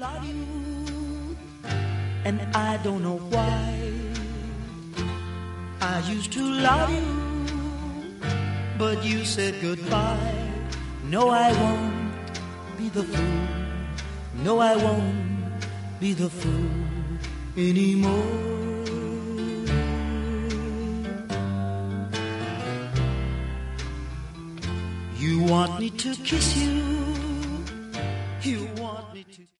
love you, and I don't know why. I used to love you, but you said goodbye. No, I won't be the fool. No, I won't be the fool anymore. You want me to kiss you. You want me to